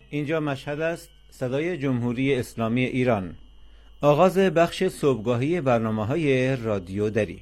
اینجا مشهد است، صدای جمهوری اسلامی ایران. آغاز بخش صبحگاهی برنامه‌های رادیو دری.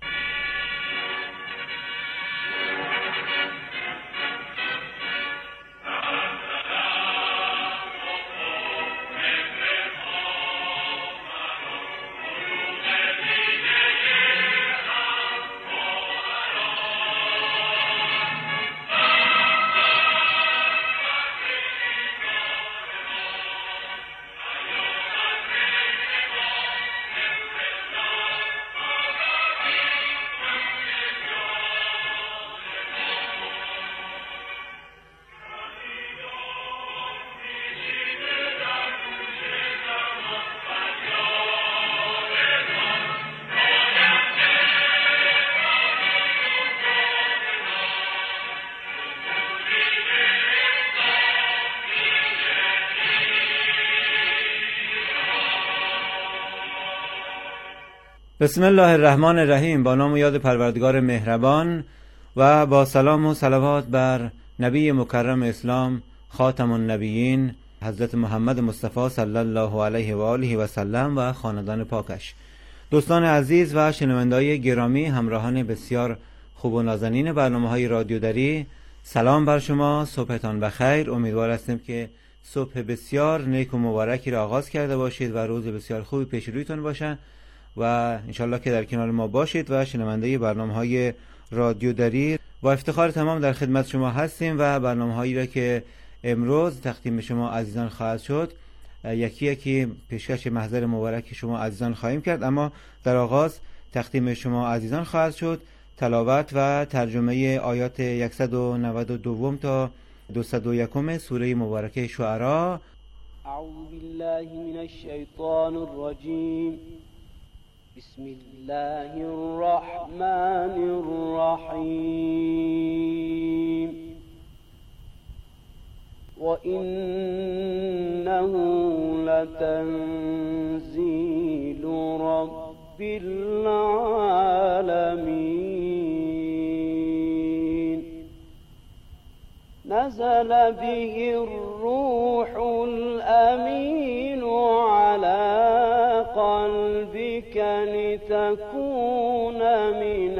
بسم الله الرحمن الرحیم. با نام و یاد پروردگار مهربان و با سلام و صلوات بر نبی مکرم اسلام خاتم النبیین حضرت محمد مصطفی صلی الله علیه و آله و سلم و خاندان پاکش. دوستان عزیز و شنونده‌های گرامی، همراهان بسیار خوب و نازنین برنامه‌های رادیو دری، سلام بر شما، صبحتان بخیر. امیدوار هستیم که صبح بسیار نیک و مبارکی را آغاز کرده باشید و روز بسیار خوبی پیش رویتون باشه و انشالله که در کنار ما باشید و شنونده برنامه‌های رادیو دری. با افتخار تمام در خدمت شما هستیم و برنامه‌هایی را که امروز تقدیم شما عزیزان خواهد شد یکی یکی پیشکش محضر مبارک شما عزیزان خواهیم کرد، اما در آغاز تقدیم شما عزیزان خواهد شد تلاوت و ترجمه آیات 192 تا 201 سوره مبارکه شعراء. اعوذ بالله من الشیطان الرجیم. بسم الله الرحمن الرحیم. وإنه لتنزيل رب العالمين. نزل به الروح الأمين على قلبك لتكون من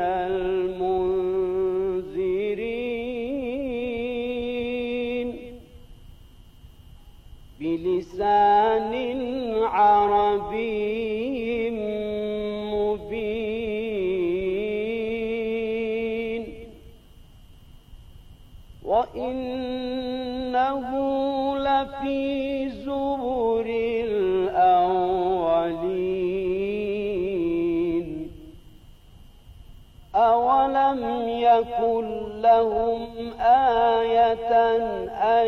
المنذرين بلسان عربي مبين. وإنه لفي زبر الأولين. أولم يكن لهم آية أن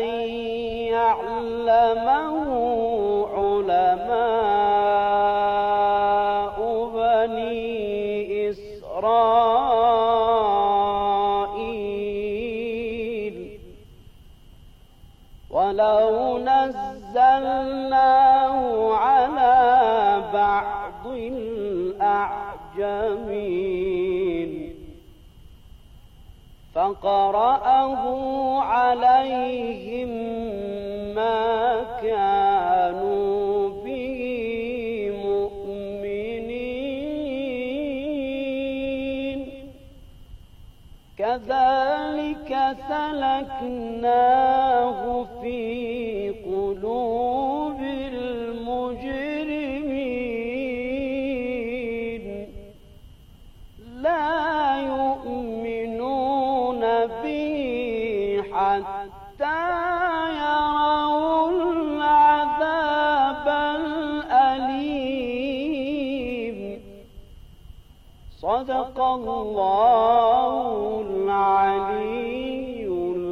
يعلمه علماء بني إسرائيل. ولو نزلناه على بعض الأعجمين فقرأه عليهم ما كانوا به مؤمنين. كذلك سلكناه في قلوب المجرمين. لا يؤمنون به حتى يروا العذاب الأليم. صدق الله العلی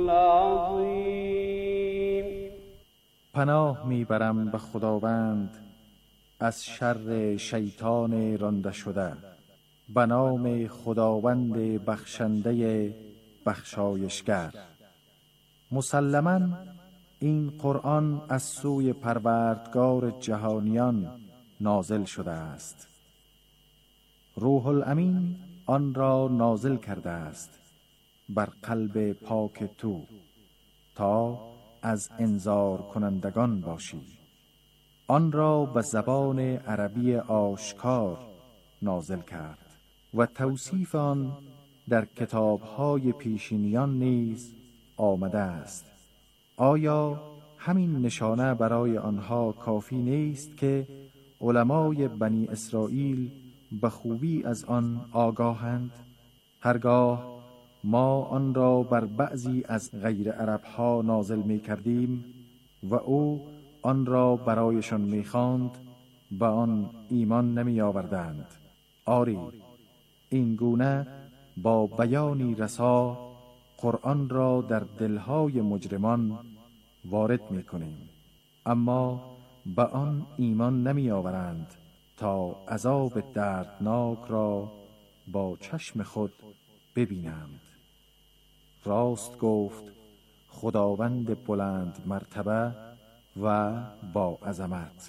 العظیم. پناه میبرم به خداوند از شر شیطان رانده شده. به نام خداوند بخشنده بخشایشگر. مسلماً این قرآن از سوی پروردگار جهانیان نازل شده است. روح الامین آن را نازل کرده است بر قلب پاک تو تا از انذار کنندگان باشی. آن را به زبان عربی آشکار نازل کرد و توصیف آن در کتاب‌های پیشینیان نیز آمده است. آیا همین نشانه برای آنها کافی نیست که علمای بنی اسرائیل به خوبی از آن آگاهند؟ هرگاه ما آن را بر بعضی از غیر عربها نازل می کردیم و او آن را برایشان می خواند، به آن ایمان نمی آوردند. آری، این گونه با بیانی رسا قرآن را در دلهای مجرمان وارد می کنیم، اما به آن ایمان نمی آورند تا عذاب دردناک را با چشم خود ببینند. راست گفت خداوند بلند مرتبه و با عظمت.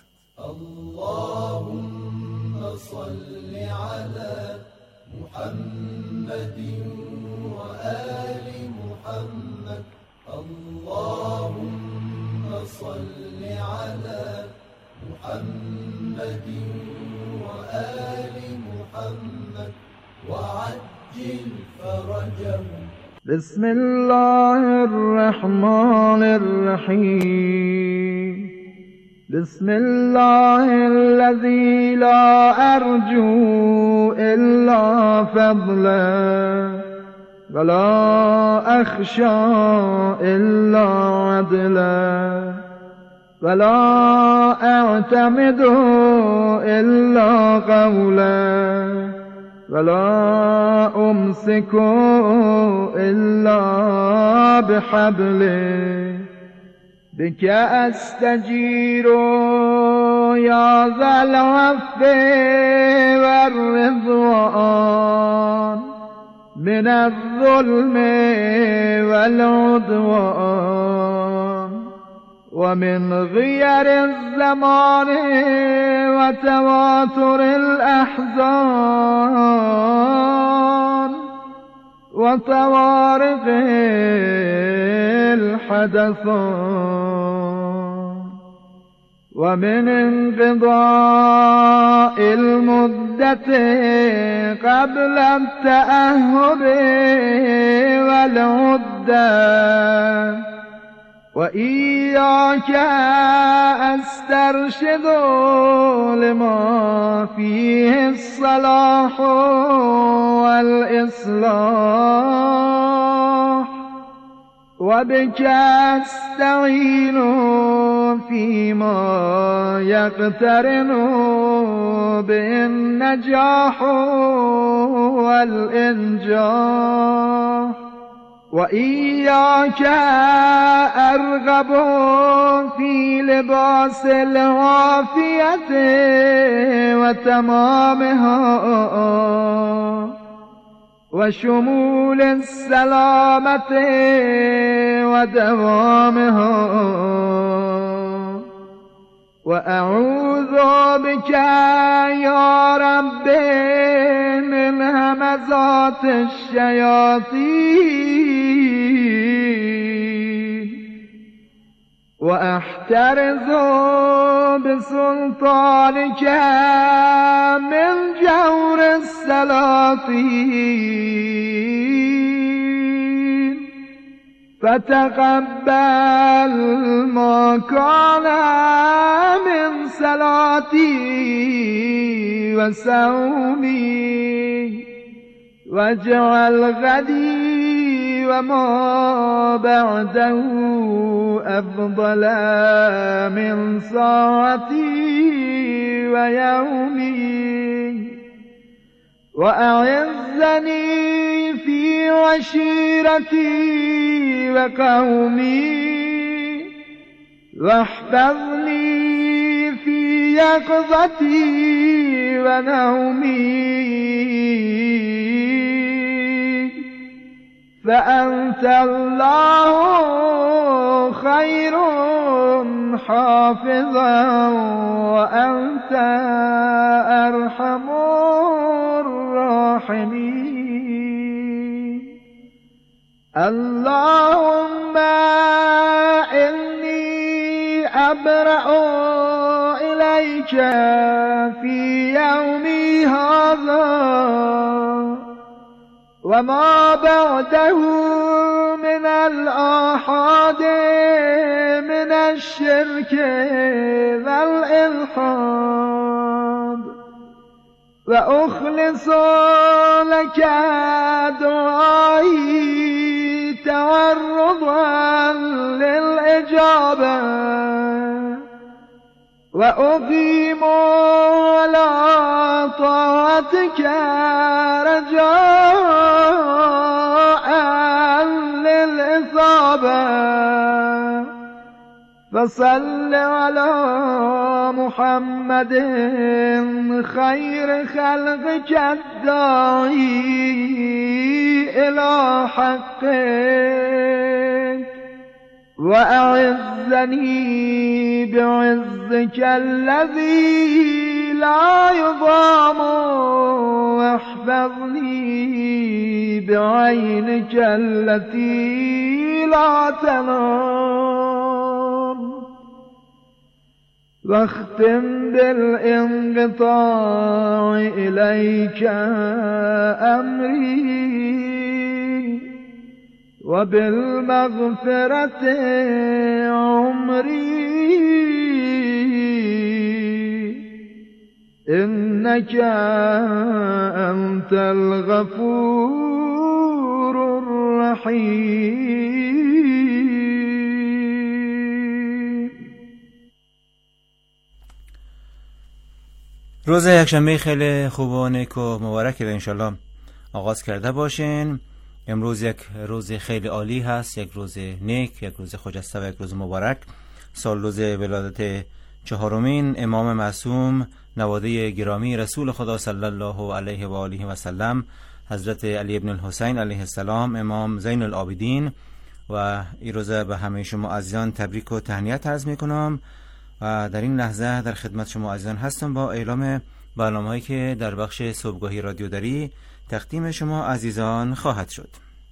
اللهم صل على محمد و آل محمد. اللهم صل على محمد و آل محمد وعجل فرجهم. بسم الله الرحمن الرحیم. بسم الله الذي لا أرجو إلا فضله ولا أخشى إلا عدله ولا أعتمد إلا قوله ولا أمسك إلا بحبله بك أستجير يا ذا العفو والرضوان من الظلم والعدوان ومن غير الزمان وتواتر الأحزان وطوارق الحدثان ومن انقضاء المدة قبل التأهب والعدة وإياك أسترشد لما فيه الصلاح والإصلاح وبك أستعين فيما يقترن بالنجاح والإنجاح وإياك أرغب في لباس العافية وتمامها وشمول السلامة ودوامها وأعوذ بك يا رب من همزات الشياطين وأحترز بسلطانك من جور السلاطين فتقبل ما كان من صلاتي وصومي واجعل غدي وما بعده أفضل من ساعتي ويومي وأعزني في عشيرتي وقومي واحفظني في يقظتي ونومي فأنت الله خير حافظا وأنت أرحم الراحمين. اللهم إن أبرأ إليك في يومي هذا وما بعده من الآحاد من الشرك والإلحاد وأخلص لك دعائي تورضا للإجابة وأقيم على طاعتك رجاء للإصابة فصل على محمد خير خلقك الداعي إلى حقك وأعزني بعزك الذي لا يضام واحفظني بعينك التي لا تنام واختم بالانقطاع إليك أمري وبالمغفرة عمري إنك أنت الغفور الرحيم. روز یکشنبه خیلی خوب و نیک و مبارکه و انشالله آغاز کرده باشین. امروز یک روز خیلی عالی هست، یک روز نیک، یک روز خجسته و یک روز مبارک. سال روز ولادت چهارمین امام معصوم نواده گرامی رسول خدا صلی الله علیه و آله و سلم حضرت علی ابن الحسین علیه السلام امام زین العابدین و این روز به همه شما عزیزان تبریک و تهنیت عرض میکنم و در این لحظه در خدمت شما عزیزان هستم با اعلام برنامه‌هایی که در بخش صبحگاهی رادیو دری تقدیم شما عزیزان خواهد شد.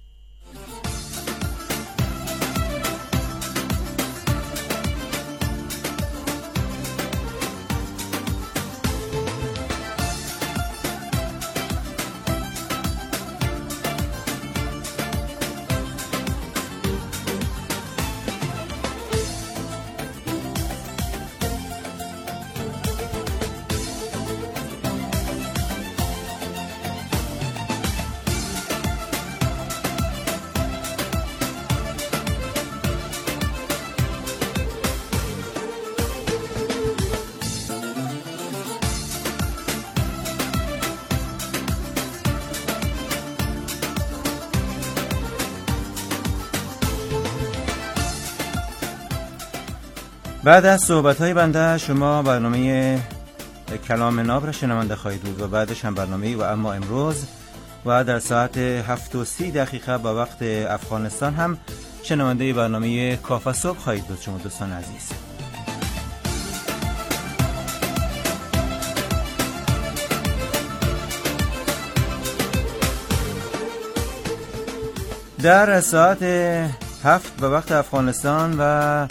بعد از صحبت‌های بنده شما برنامه کلام ناب را شنونده خواهید بود و بعدش هم برنامه و اما امروز و در ساعت 7:30 با وقت افغانستان هم شنونده برنامه کافه صبح خواهید بود شما دوستان عزیز. در ساعت 7 به وقت افغانستان و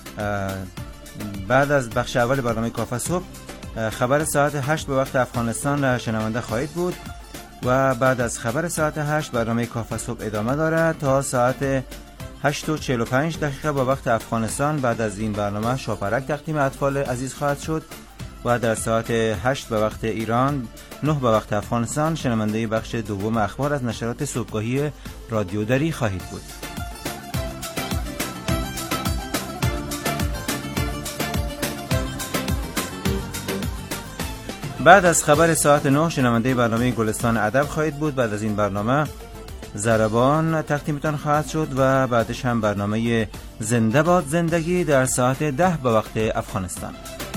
بعد از بخش اول برنامه کافه صبح خبر ساعت 8 به وقت افغانستان را شنونده خواهید بود و بعد از خبر ساعت 8 برنامه کافه صبح ادامه دارد تا ساعت 8:45 با وقت افغانستان. بعد از این برنامه شاپرک تقدیم اطفال عزیز خواهد شد و در ساعت 8 به وقت ایران 9 به وقت افغانستان شنونده بخش دوم اخبار از نشرات صبحگاهی رادیو دری خواهید بود. بعد از خبر ساعت 9 شنونده برنامه گلستان ادب خواهید بود. بعد از این برنامه ضربان تقدیمتان خواهد شد و بعدش هم برنامه زنده باد زندگی در ساعت 10 به وقت افغانستان.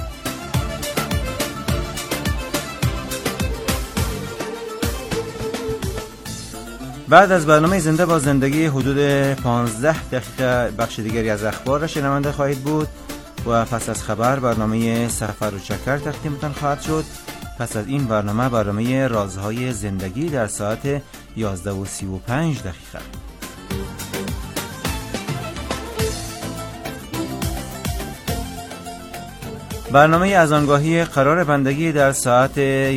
بعد از برنامه زنده باد زندگی حدود 15 دقیقه بخش دیگری از اخبار را شنونده خواهید بود و پس از خبر برنامه سفر و چکر تقدیمتان خواهد شد. پس از این برنامه رازهای زندگی در ساعت 11:35. برنامه اذانگاهی قرار بندگی در ساعت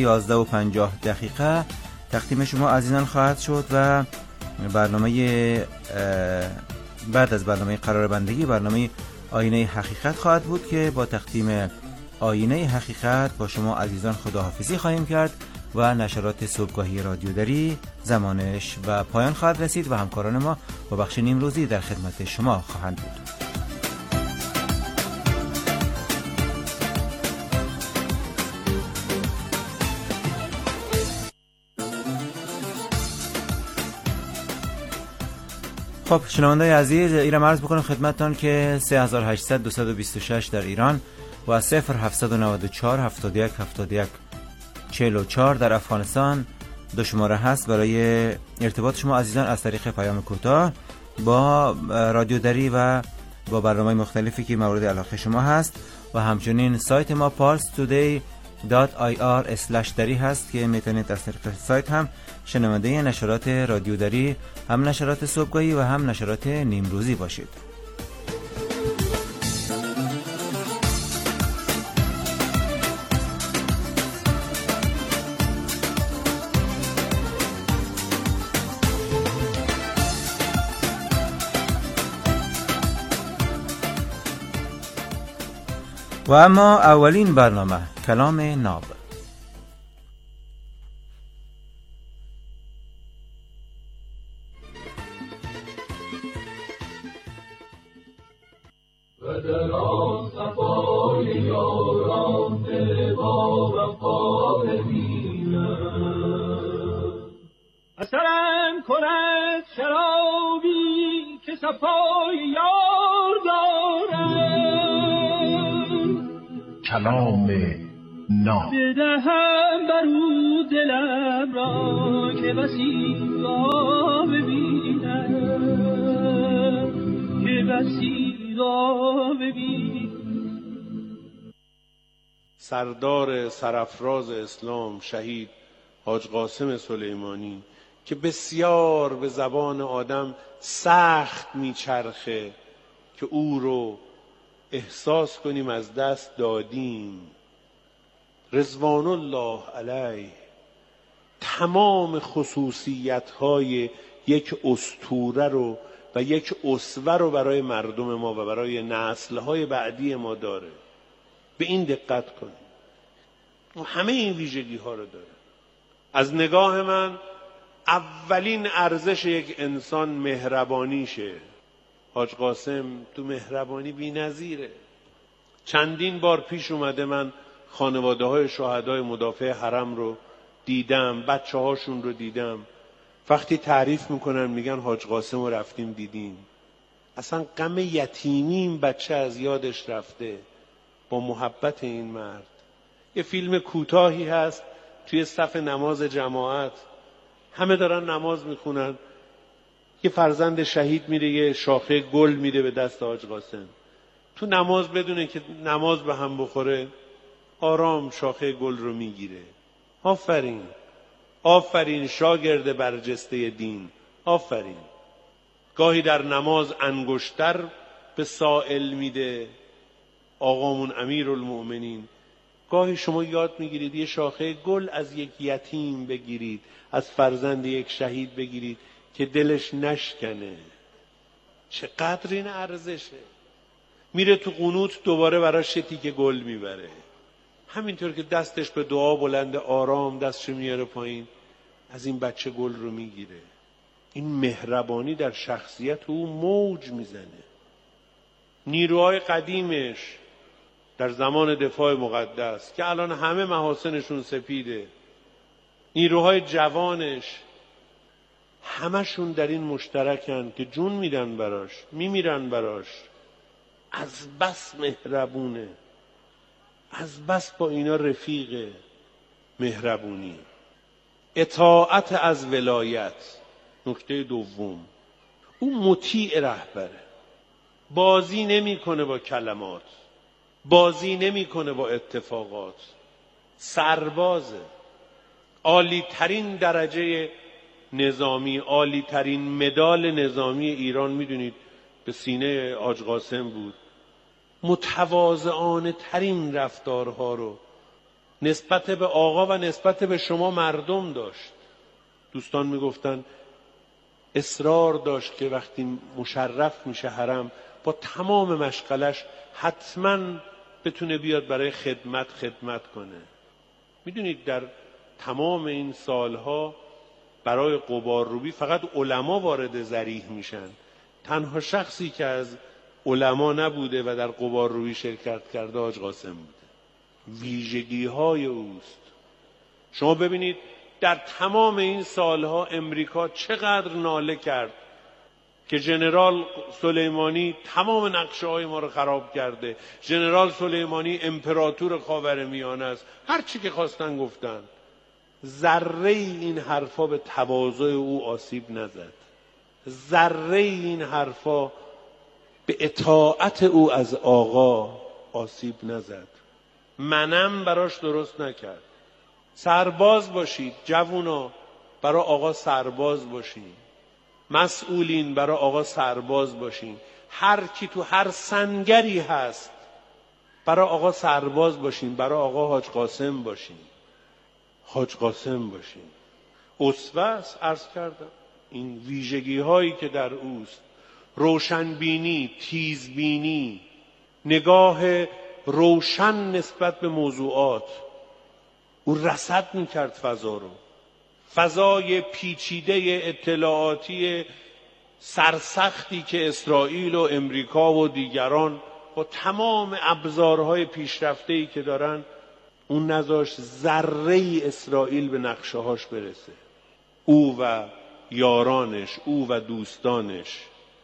11:50 تقدیم شما عزیزان خواهد شد و برنامه بعد از برنامه قرار بندگی برنامه آینه حقیقت خواهد بود که با تقدیم آینه حقیقت با شما عزیزان خداحافظی خواهیم کرد و نشرات صبحگاهی رادیو دری زمانش و پایان خواهد رسید و همکاران ما با بخش نیمروزی در خدمت شما خواهند بود. خب شنونده‌های عزیز، ایران عرض بکنم خدمتتان که 3800-226 در ایران و 0-794-71-71-44 در افغانستان دو شماره هست برای ارتباط شما عزیزان از طریق پیام کوتاه با رادیو دری و با برنامه مختلفی که مورد علاقه شما هست و همچنین سایت ما parstoday.ir/dari هست که میتونید از طریق سایت هم شنونده نشرات رادیو دری، هم نشرات صبحگاهی و هم نشرات نیمروزی باشید. و اما اولین برنامه کلام ناب. و در آن صفای یاران دل با وفا ببینم، اثرم کند شرابی که صفای یار دارم، کلام ناب. بدهم بر او دلم را که بسی را ببینم، که بسی را ببینم. سردار سرافراز اسلام شهید حاج قاسم سلیمانی که بسیار به زبان آدم سخت میچرخه که او رو احساس کنیم از دست دادیم، رضوان الله علیه تمام خصوصیت‌های یک اسطوره رو و یک اسوه رو برای مردم ما و برای نسل‌های بعدی ما داره. به این دقت کنیم. و همه این ویژگی‌ها رو داره. از نگاه من اولین ارزش یک انسان مهربانیشه. حاج قاسم تو مهربانی بی‌نظیره. چندین بار پیش اومده من خانواده‌های شهدای مدافع حرم رو دیدم، بچه‌هاشون رو دیدم. وقتی تعریف میکنن میگن حاج قاسم رو رفتیم دیدیم. اصلا غم یتیمی این بچه از یادش رفته با محبت این مرد. یه فیلم کوتاهی هست توی صف نماز جماعت، همه دارن نماز میخونن، یه فرزند شهید میره یه شاخه گل میده به دست حاج قاسم. تو نماز بدونه که نماز به هم بخوره آرام شاخه گل رو میگیره. آفرین، آفرین شاگرد برجسته دین، آفرین. گاهی در نماز انگشتر به سائل میده آقامون امیرالمؤمنین. گاهی شما یاد میگیرید یه شاخه گل از یک یتیم بگیرید، از فرزند یک شهید بگیرید که دلش نشکنه. چقدر این ارزشه. میره تو قنوت دوباره براش تیکه گل میبره. همینطور که دستش به دعا بلند آرام دستش میاره پایین، از این بچه گل رو میگیره. این مهربانی در شخصیت او موج میزنه. نیروهای قدیمش در زمان دفاع مقدس که الان همه محاسنشون سپیده، نیروهای جوانش همشون در این مشترکن که جون میدن براش، میمیرن براش. از بس مهربونه، از بس با اینا رفیق. مهربونی، اطاعت از ولایت. نکته دوم، او مطیع رهبره. بازی نمیکنه با کلمات، بازی نمیکنه با اتفاقات. سربازه. عالی ترین درجه نظامی، عالی ترین مدال نظامی ایران میدونید به سینه حاج قاسم بود. متواضعانه ترین رفتارها رو نسبت به آقا و نسبت به شما مردم داشت. دوستان میگفتن اصرار داشت که وقتی مشرف میشه حرم با تمام مشغلش حتما بتونه بیاد برای خدمت کنه. میدونید در تمام این سالها برای غبارروبی فقط علما وارد ذریح میشن. تنها شخصی که از علما نبوده و در غبارروبی شرکت کرده حاج قاسم بوده. ویژگی های اوست. شما ببینید در تمام این سالها امریکا چقدر ناله کرد که ژنرال سلیمانی تمام نقشه های ما رو خراب کرده، ژنرال سلیمانی امپراتور خاورمیانه است، هر چی که خواستن گفتن. ذره این حرفا به تواضع او آسیب نزد، ذره این حرفا به اطاعت او از آقا آسیب نزد، منم براش درست نکرد. سرباز باشید جوونا، برای آقا سرباز باشید. مسئولین، برای آقا سرباز باشین. هر کی تو هر سنگری هست برای آقا سرباز باشین، برای آقا حاج قاسم باشین، حاج قاسم باشین. اسوه است، عرض کردم این ویژگی هایی که در اوست: روشنبینی، تیزبینی، نگاه روشن نسبت به موضوعات. او رصد میکرد فضا رو، فضای پیچیده اطلاعاتی سرسختی که اسرائیل و امریکا و دیگران با تمام ابزارهای پیشرفته‌ای که دارن، اون نذاشت ذره اسرائیل به نقشه‌هاش برسه. او و یارانش، او و دوستانش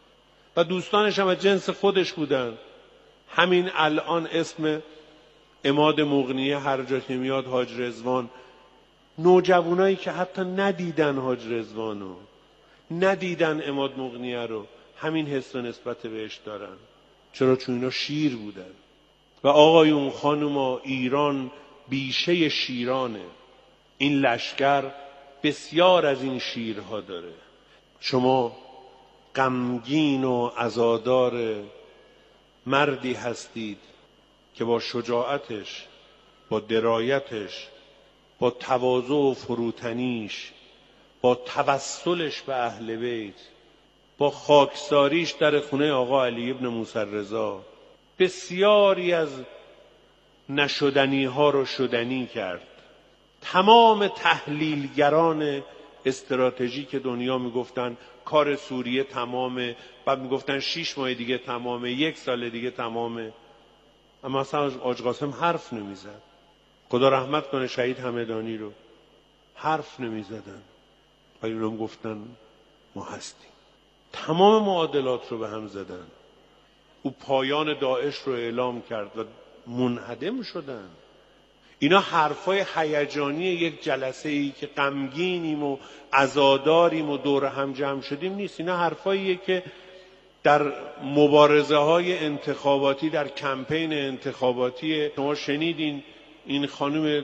هم از جنس خودش بودن. همین الان اسم عماد مغنیه هر جا که میاد حاج رضوان، نوجوانایی که حتی ندیدن حاج رضوانو، ندیدن عماد مغنیه رو، همین حس و نسبت بهش دارن. چرا؟ چون اینا شیر بودن. و آقایون خانوما، ایران بیشه شیرانه. این لشکر بسیار از این شیرها داره. شما غمگین و عزادار مردی هستید که با شجاعتش، با درایتش، با تواضع و فروتنیش، با توسلش به اهل بیت، با خاکساریش در خونه آقا علی ابن موسی رضا بسیاری از نشدنی ها رو شدنی کرد. تمام تحلیلگران استراتژیک دنیا میگفتن کار سوریه تمامه، بعد میگفتن 6 ماه دیگه تمامه، 1 سال دیگه تمامه. اما اصلا حاج قاسم حرف نمیزد. خدا رحمت کنه شهید همدانی رو، حرف نمیزدن. ولی اونم گفتن ما هستیم. تمام معادلات رو به هم زدن. او پایان داعش رو اعلام کرد و منهدم شدن. اینا حرفای هیجانی یک جلسه ای که غمگینیم و عزاداریم و دور هم جمع شدیم نیست. اینا حرفاییه که در مبارزه های انتخاباتی، در کمپین انتخاباتی شما شنیدین این خانم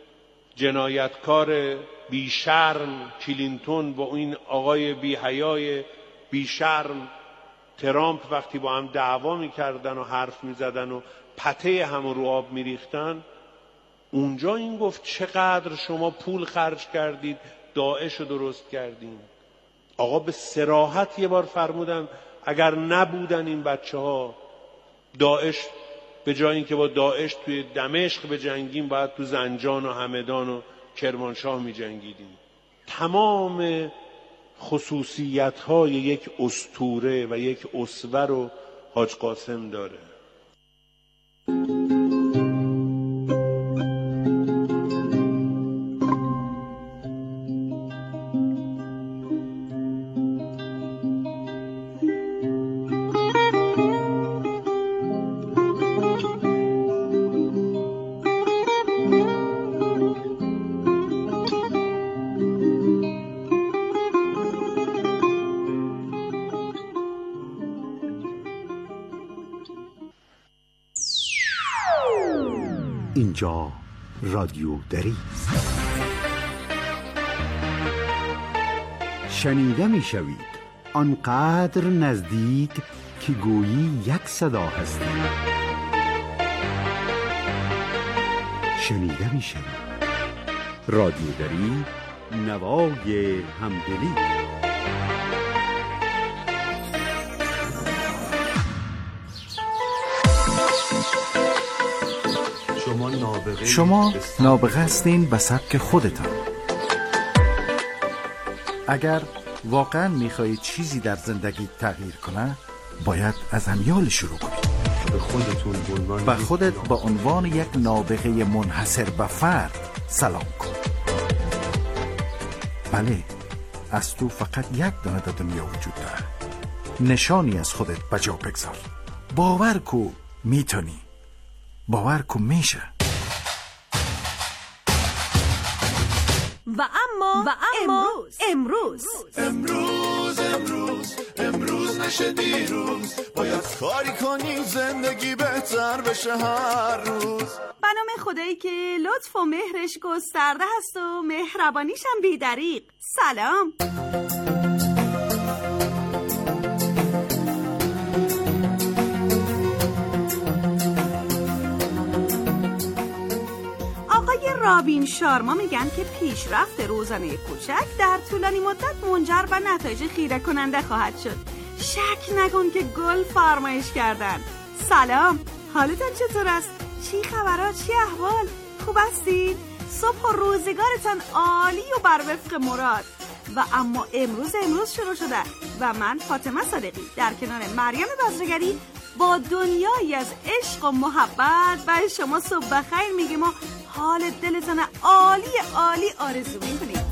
جنایتکار بیشرم کلینتون با این آقای بیحیای بیشرم ترامپ وقتی با هم دعوا میکردن و حرف میزدن و پته هم رو آب میریختن، اونجا این گفت چقدر شما پول خرج کردید داعش رو درست کردین. آقا به صراحت یه بار فرمودن اگر نبودن این بچه ها، داعش به جای اینکه با داعش توی دمشق به جنگیم باید تو زنجان و همدان و کرمانشاه می جنگیدیم. تمام خصوصیت های یک اسطوره و یک اسوه رو حاج قاسم داره. اینجا رادیو دری است. شنیده می شوید آنقدر نزدیک که گویی یک صدا هستید. شنیده می شود. رادیو دری، نوای همدلی. شما نابغه هستین به سبک خودتان. اگر واقعا میخواهید چیزی در زندگی تغییر کنه، باید از همیال شروع کنید. به خودت به عنوان یک نابغه منحصر به فرد سلام کن. بله، از تو فقط یک دانه در دنیا وجود داره. نشانی از خودت بجا بگذار. باور کو میتونی. باور کو میشه. و اما امروز نشه دیروز. باید کاری کنیم زندگی بهتر بشه هر روز. به نام خدایی که لطف و مهرش گسترده هست و مهربانیش هم بی‌دریغ. سلام. رابین شارما میگن که پیشرفت روزانه کوچک در طولانی مدت منجر به نتایج خیره کننده خواهد شد. شک نکن که گل فرمایش کردن. سلام، حالتان چطور است؟ چی خبرها؟ چی احوال؟ خوب هستید؟ صبح و روزگارتان عالی و بر وفق مراد. و اما امروز شروع شده و من فاطمه صادقی در کنار مریم بازرگری با دنیایی از عشق و محبت به شما صبح بخیر میگیم و حال دلتان عالی آرزو میکنیم.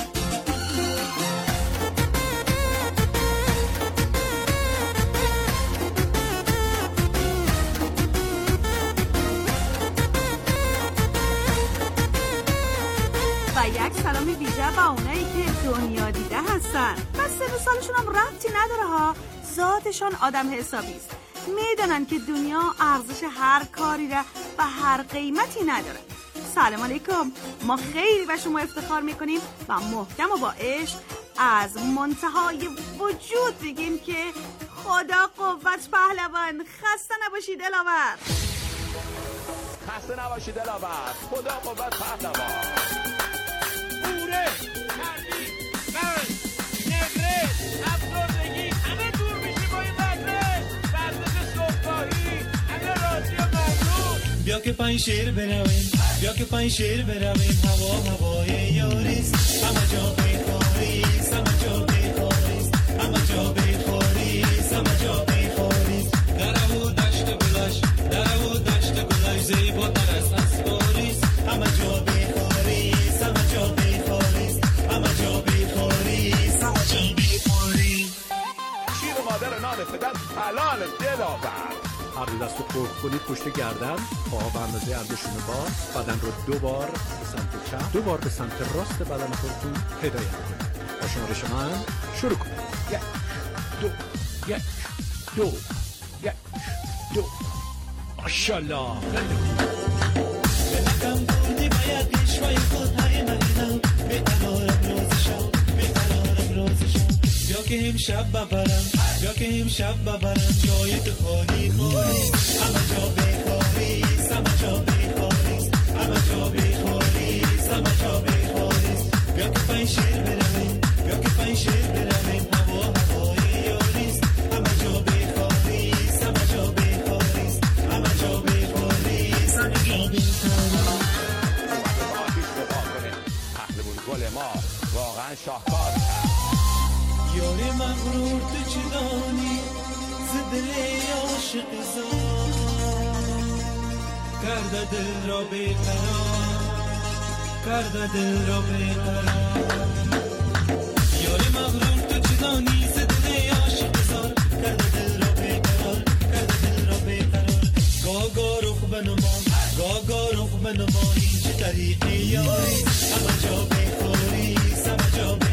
و یک سلام ویژه به اونایی که دنیا دیده هستن و سن سالشون هم ربطی نداره ها، ذاتشان آدم حسابی است. میدونن که دنیا ارزش هر کاری را به هر قیمتی نداره. سلام علیکم، ما خیلی به شما افتخار میکنیم و محکم و با عشق از منتهای وجود بگیم که خدا قوت پهلوان. خسته نباشید دلاور. خسته نباشید دلاور. خدا قوت پهلوان. پوره، تردید، رنج، نفرت، افسردگی همه دور میشه با این مدرس. ورزش صبحگاهی همه راضی و ممنون. بیا که پنج شیر برویم، بیا که پنج شیر برویم. هوای یاریست، همه جا بیخواریست، همه جا بیخواریست، همه جا بیخواریست، همه جا بیخواریست. درم و دشت گلاش، درم و دشت گلاش زیباتر از اسپاریست. همه جا بیخواریست، همه جا بیخواریست، همه جا بیخواریست، همه جا بیخواریست. شیر مادر نان فدن حلال دلاور. هر دو دست رو پرد کنید پشت گردن، پاها به اندازه اردشون بار، بدن رو 2 بار به سمت چپ، 2 بار به سمت راست بدن خودتون هدایت کنید. با شمارش من شروع کنید. 1 2 1 2 1 2. ماشاءالله. بلکم بودی باید پیشوای خود های مدینم، بیقرارم روزشم، بیقرارم روزشم. بیا که امشب ببرم، بیا که امشب ببرم جای تو خالی خالیست. همه جا بیخواریست، همه جا بیخواریست، همه جا بیخواریست، همه جا بیخواریست. بیا که پنج شیر برویم، بیا که پنج شیر برویم. هوای یاریست، همه جا بیخواریست، همه جا بیخواریست، همه جا بیخواریست، همه جا بیخواریست. آتیش به پا کنه پهلوان گل ما واقعا شاهکار. یاری مغرور تو چه دانی زدل عاشق زار کرده دل را بیقرار، کرده دل را بیقرار. یاری مغرور تو چه دانی زدل عاشق زار کرده دل را بیقرار، کرده دل را بیقرار. گاه رخ بنما، گاه رخ بنما. این چه طریقی یاری، همه جا بیخوری، همه جا